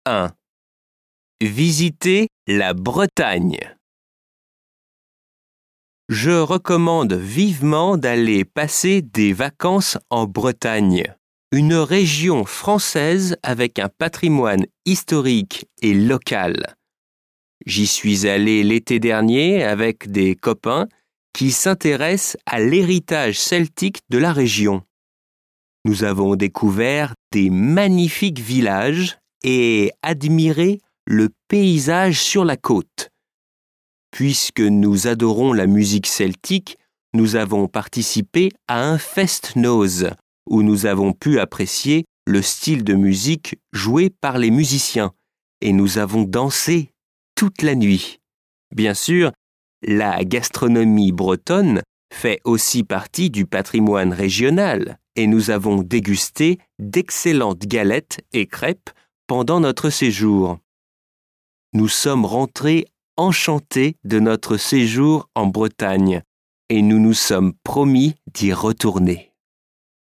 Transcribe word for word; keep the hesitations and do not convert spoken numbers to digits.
un. Visiter la Bretagne. Je recommande vivement d'aller passer des vacances en Bretagne, une région française avec un patrimoine historique et local. J'y suis allé l'été dernier avec des copains qui s'intéressent à l'héritage celtique de la région. Nous avons découvert des magnifiques villages et admiré le paysage sur la côte. Puisque nous adorons la musique celtique, nous avons participé à un fest-noz où nous avons pu apprécier le style de musique joué par les musiciens et nous avons dansé toute la nuit. Bien sûr, la gastronomie bretonne fait aussi partie du patrimoine régional et nous avons dégusté d'excellentes galettes et crêpes pendant notre séjour. Nous sommes rentrés enchantés de notre séjour en Bretagne et nous nous sommes promis d'y retourner.